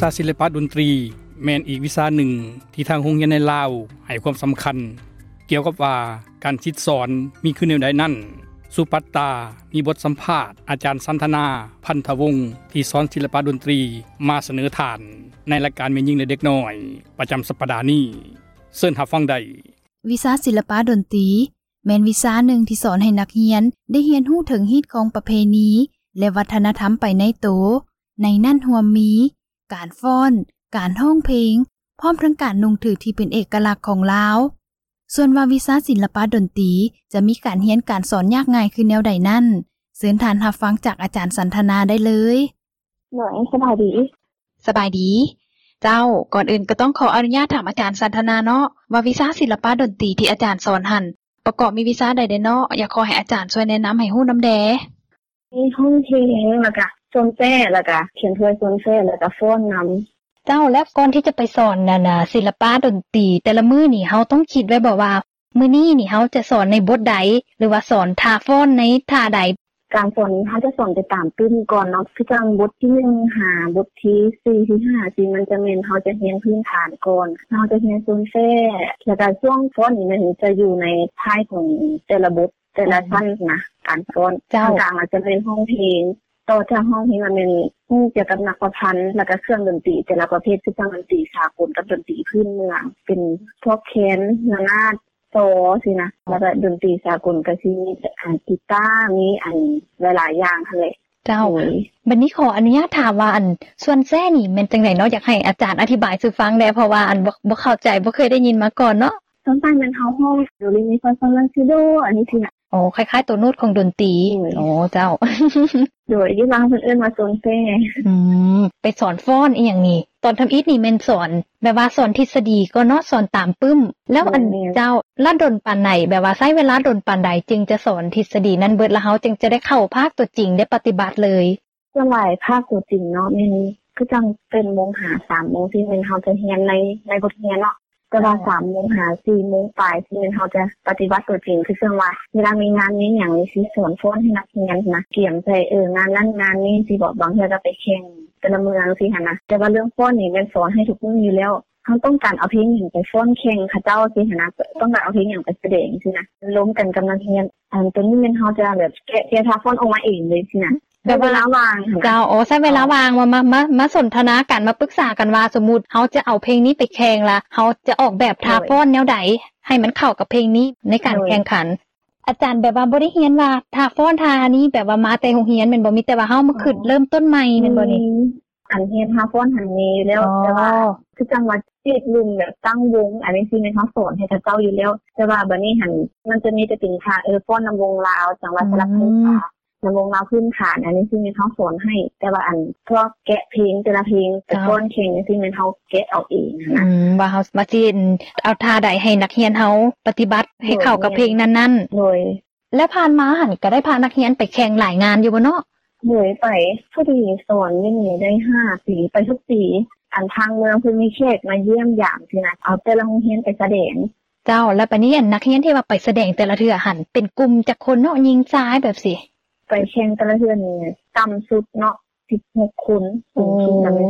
าศิลปะดนตรีแม่นอีกวิชาหนึ่งที่ทางโรงเรียนในลาวให้ความสำคัญเกี่ยวกับว่าการคิดสอนมีขึ้นแนวใดนั้นสุปัตตามีบทสัมภาษณ์อาจารย์สันทนาพันธวงศ์ที่สอนศิลปะดนตรีมาเสนอฐานในรายการแม่นยิ่งและเด็กน้อยประจำสัปดาห์นี้เชิญรับฟังได้วิชาศิลปะดนตรีแม่นวิชาหนึ่งที่สอนให้นักเรียนได้เรียนรู้ถึงฮีตของประเพณีและวัฒนธรรมไปในโตในนั่นรวมมีการฟ้อนการร้องเพลงพร้อมทั้งการนุ่งถือที่เป็นเอกลักษณ์ของลาวส่วนว่าวิชาศิลปะดนตรีจะมีการเรียนการสอนยากง่ายคือแนวใดนั่นเชิญท่านรับฟังจากอาจารย์สันทนาได้เลยหน่อยสบายดีเจ้าก่อนอื่นก็ต้องขออนุญาตถามอาจารย์สันทนาเนาะว่าวิชาศิลปะดนตรีที่อาจารย์สอนหั่นประกอบมีวิชาใดๆเนาะอยากขอให้อาจารย์ช่วยแนะนำให้ฮู้นำแดมีห้องเพลงแล้วก็โซนแซ่แล้วก็เขียนถ้วยโซนแซ่แล้วก็ฟ้อนนำเจ้าแล้วก่อนที่จะไปสอนน่ะศิลปะดนตรีแต่ละมื้อนี่เฮาต้องคิดไว้บ่ว่ามื้อนี้นี่เฮาจะสอนในบทใดหรือว่าสอนท่าฟ้อนในท่าใดการสอนนี้เขาจะสอนไปตามปึ้มก่อนเนาะคือจังบทที่1หาบทที่4ที่5ที่มันจะแม่นเขาจะเรียนพื้นฐานก่อนเราจะเรียนโซนแซ่แล้วก็ช่วงฟ้อนนี่มันจะอยู่ในท้ายของแต่ละบทแต่ละชั้นนะการฟ้อนกลางอาจจะเป็นห้องเพลงต่อจากห้องเพลงมันเป็นเกี่ยวกับนักประพันธ์แล้วก็เครื่องดนตรีแต่ละประเภทคือจังดนตรีสากลกับดนตรีพื้นเมืองเป็นพวกแคนระนาดโตสินะแล้วก็ดนตรีสากลก็สิมีกีตาร์มีหลายๆอย่างหั่นแหละเจ้าบัดนี้ขออนุญาตถามว่าส่วนแซ่นี่มันจังได๋เนาะอยากให้อาจารย์อธิบายสู่ฟังได้เพราะว่าบ่เข้าใจบ่เคยได้ยินมาก่อนเนาะส่วนใหญ่มันเฮาฮ้องโดเรมีฟาโซลาซิโดอันนี้สินะอ๋อคล้ายๆตัวโน้ตของดนตรีอ๋อเจ้าโดยที่บางเพิ่นเอิ้นว่าโซนแซ่ไปสอนฟ้อนอีหยังนี่ตอนทำอิฐนี่แม่นสอนแบบว่าสอนทฤษฎีก็เนาะสอนตามปึ้มแล้วเจ้าละดนปานไหนแบบว่าใช้เวลาดนปานใดจึงจะสอนทฤษฎีนั้นเบิดแล้วเฮาจึงจะได้เข้าภาคตัวจริงได้ปฏิบัติเลยส่วนหลายภาคตัวจริงเนาะแม่นคือจังเป็นโมงหา 3 โมงที่แม่นเฮาจะเรียนในบทเรียนเนาะแต่ว่า 3 โมงหา 4 โมงปลายที่เฮาจะปฏิบัติตัวจริงคือเรื่องว่าเวลามีงานนี้หยังนี่สิสอนฟ้อนให้นักเรียนนะเตรียมใจงานนั้นงานนี้สิบอกบางเทื่อก็ไปแข่งแต่ละเมืองสิหั่นนะแต่ว่าเรื่องฟ้อนนี่แม่นสอนให้ทุกมื้ออยู่แล้วเฮาต้องการเอาเพลงหยังไปฟ้อนแข่งเขาเจ้าสิหั่นนะต้องการเอาเพลงหยังไปแสดงสินะล้มกันกำลังเรียนตัวนี้แม่นเฮาจะแบบแกะท่าฟ้อนออกมาเองเลยสินะแบบเวลาวางเจ้าใช้เวลาวางมาสนทนากันมาปรึกษากันว่าสมมุติเฮาจะเอาเพลงนี้ไปแข่งล่ะเฮาจะออกแบบท่าฟ้อนแนวใดให้มันเข้ากับเพลงนี้ในการแข่งขันอาจารย์แบบว่าบ่ได้เรียนว่าท่าฟ้อนท่านี้แบบว่ามาแต่โรงเรียนแม่นบ่มีแต่ว่าเฮามาคิดเริ่มต้นใหม่แม่นบ่นี่เรียนท่าฟ้อนหันนี้แล้วแต่ว่าคือจังว่าจิตลุมแบบตั้งวงอันนี้สิแม่นเฮาสอนให้เจ้าอยู่แล้วแต่ว่าบัดนี้หันมันจะมีแต่เป็นท่าฟ้อนนำวงลาวจังว่าสลับพื้นฐานนำวงลาวพื้นฐานอันนี้สิแม่นเฮาสอนให้แต่ว่าพวกแกะเพลงแต่ละเพลงแต่ฟ้อนเพลงนี่สิแม่นเฮาแกะเอาเองนะว่าเฮามาสิเอาท่าใดให้นักเรียนเฮาปฏิบัติให้เข้ากับเพลงนั้นๆโดยแล้วผ่านมาหั่นก็ได้พานักเรียนไปแข่งหลายงานอยู่บ่เนาะไปพอดีสอนนี่ได้5ปีไปทุกปีทางเมืองเพิ่นมีแขกมาเยี่ยมยามสินะเอาแต่ละโรงเรียนไปแสดงเจ้าแล้วบัดนี้นักเรียนที่ว่าไปแสดงแต่ละเทื่อหั่นเป็นกลุ่มจักคนเนาะหญิงชายแบบสิไปแข่งแต่ละเทื่อนี่ต่ำสุดเนาะ16คนสูงสุดนั้น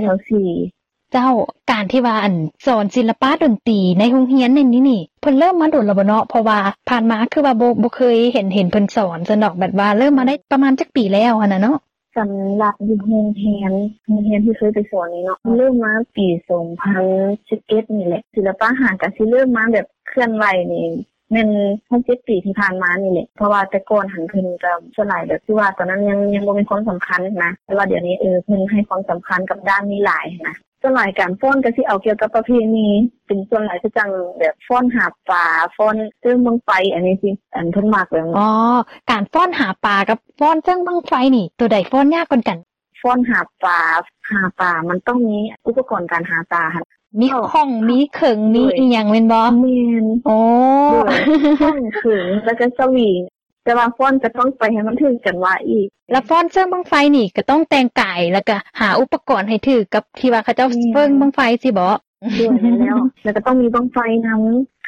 24 เจ้าการที่ว่าสอนศิลปะดนตรีในโรงเรียนนี่เพิ่นเริ่มมาโดนแล้วบ่เนาะเพราะว่าผ่านมาคือว่าบ่เคยเห็นเพิ่นสอนซะดอกแบบว่าเริ่มมาได้ประมาณจักปีแล้วหั่นน่ะเนาะสำหรับโรงเรียนที่เคยไปสอนนี่เนาะเริ่มมาปี2011นี่แหละศิลปะหันก็สิเริ่มมาแบบเคลื่อนไหวนี่แม่น6-7 ปีที่ผ่านมานี่แหละเพราะว่าแต่ก่อนหันเพิ่นก็ส่วนหลายแบบที่ว่าตอนนั้นยังบ่มีความสำคัญนะแต่ว่าเดี๋ยวนี้เพิ่นให้ความสำคัญกับด้านนี้หลายนะส่วนหลายการฟ้อนก็สิเอาเกี่ยวกับประเพณีเป็นส่วนหลายคือจังแบบฟ้อนหาปลาฟ้อนเรื่องบั้งไฟอันนี้สิเพิ่นมักแบบอ๋อการฟ้อนหาปลากับฟ้อนเรื่องบั้งไฟนี่ตัวใดฟ้อนยากกว่ากันฟ้อนหาปลามันต้องมีอุปกรณ์การหาปลาค่ะมีข้องมีเขิงมีอีหยังแม่นบ่แม่นโอ้ข้องเขิงแล้วก็สวิงแต่ว่าฟ้อนก็ต้องไปให้มันถึงกันว่าอีกแล้วฟ้อนเชิงบั้งไฟนี่ก็ต้องแต่งกายแล้วก็หาอุปกรณ์ให้ถือกับที่ว่าเขาเจ้าเบิ่งบั้งไฟสิบ่ด้วยแล้วก็ต้องมีบั้งไฟนำเค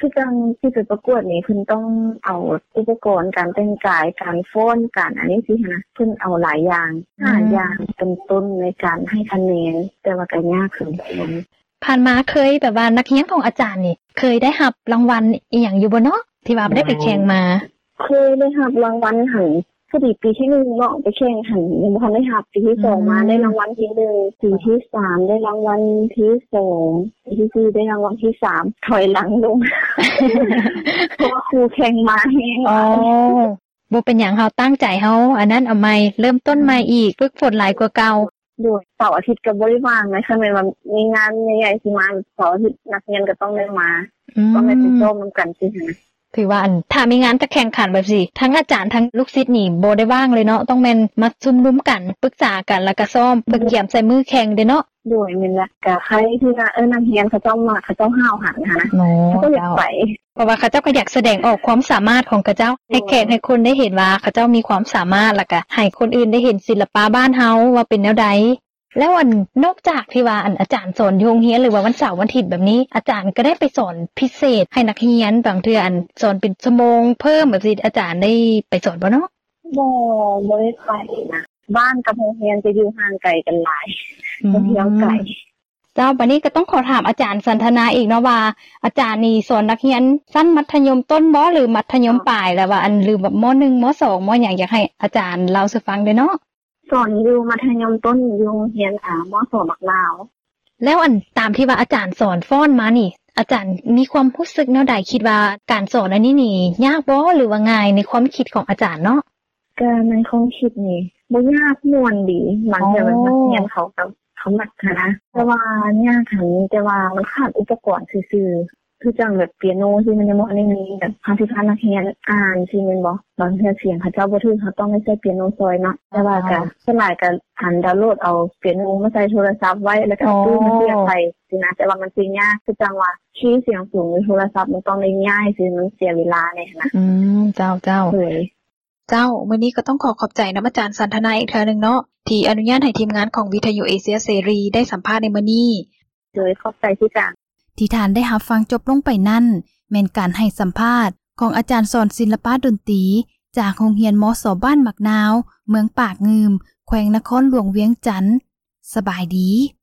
คือจังที่ไปประกวดนี่เพิ่นต้องเอาอุปกรณ์การแต่งกายการฟ้อนการอันนี้สินะเพิ่นเอาหลายอย่าง5อย่างเป็นต้นในการให้คะแนนแต่ว่าก็ยากขึ้นผ่านมาเคยแบบว่านักเรียนของอาจารย์นี่เคยได้รับรางวัลอีหยังอยู่บ่เนาะที่ว่าได้ไปแข่งมาเคยได้รับรางวัลหันพอดีปีที่1เนาะไปแข่งหันยังบ่ทันได้รับปีที่2มาได้รางวัลที่1ปีที่3ได้รางวัลที่2ปีที่4ได้รางวัลที่3ถอยหลังลง เพราะครูแข่งมาแฮงอ๋อบ่เป็นหยังเฮาตั้งใจเฮาอันนั้นเอาใหม่เริ่มต้นใหม่อีกฝึกฝนหลายกว่าเก่าโดยเสาร์อาทิตย์ก็บ่ได้ว่างนะคั่นแม่นว่ามีงานใหญ่ๆสิมาเสาร์อาทิตย์นักเรียนก็ต้องได้มาก็ไม่ไปซ้อมนำกันสินะถือว่าถ้ามีงานจะแข่งขันแบบสิทั้งอาจารย์ทั้งลูกศิษย์นี่บ่ได้ว่างเลยเนาะต้องแม่นมาซุ่มนุมกันปรึกษากันแล้วก็ซ้อมเพื่อเตรียมใส่มือแข่งเด้เนาะโดยแม่นละก็ใครที่ว่านักเรียนเขาเจ้ามาเขาเจ้าห้าวหันนะก็อยากไปเพราะว่าเขาเจ้าก็อยากแสดงออกความสามารถของเขาเจ้าให้แขกให้คนได้เห็นว่าเขาเจ้ามีความสามารถแล้วก็ให้คนอื่นได้เห็นศิลปะบ้านเฮาว่าเป็นแนวใดแล้วนอกจากที่ว่าอาจารย์สอนอยู่โรงเรียนหรือว่าวันเสาร์วันอาทิตย์แบบนี้อาจารย์ก็ได้ไปสอนพิเศษให้นักเรียนบางเทื่อสอนเป็นชั่วโมงเพิ่มแบบสิอาจารย์ได้ไปสอนบ่เนาะบ่ได้ไปนะบ้านกับโรงเรียนจะอยู่ห่างไกลกันหลายเที่ยวไกลเจ้าบัดนี้ก็ต้องขอถามอาจารย์สันทนาอีกเนาะว่าอาจารย์นี่สอนนักเรียนชั้นมัธยมต้นบ่หรือมัธยมปลายแล้วว่าหรือแบบม.1 ม.2 ม.หยังอยากให้อาจารย์เล่าสู่ฟังได้เนาะสอนอยู่มัธยมต้นอยู่โรงเรียนม.2 บักลาวแล้วตามที่ว่าอาจารย์สอนฟ้อนมานี่อาจารย์มีความรู้สึกแนวใดคิดว่าการสอนอันนี้นี่ยากบ่หรือว่าง่ายในความคิดของอาจารย์เนาะก็ในความคิดนี่บ่ยากม่วนดีมันจะเป็นนักเรียนเขามักนะแต่ว่ายากคั่นแต่ว่ามันขาดอุปกรณ์ซื่อๆคือจังแบบเปียโนที่มันยังบ่ได้มีแบบพาสิพานักเรียนอ่านสิแม่นบ่บางเทื่อเสียงเขาเจ้าบ่ถึงเขาต้องได้ใช้เปียโนซอยเนาะแต่ว่าก็ส่วนหลายก็ดาวน์โหลดเอาเปียโนมาใส่โทรศัพท์ไว้แล้วก็ตู้มาเสียบใส่สินะแต่ว่ามันสิยากคือจังว่าคีย์เสียงสูงในโทรศัพท์มันต้องได้ง่ายสิมันเสียเวลาแน่นะเจ้าเจ้ามื้อนี้ก็ต้องขอบใจนำอาจารย์สันทนาอีกเทื่อนึงเนาะที่อนุญาตให้ทีมงานของวิทยุเอเชียเสรีได้สัมภาษณ์ในมื้อนี้โดยขอบใจที่จังที่ท่านได้รับฟังจบลงไปนั่นแม่นการให้สัมภาษณ์ของอาจารย์สอนศิลปะดนตรีจากโรงเรียนมส.บ้านมักนาวเมืองปากงืมแขวงนครหลวงเวียงจันทน์สบายดี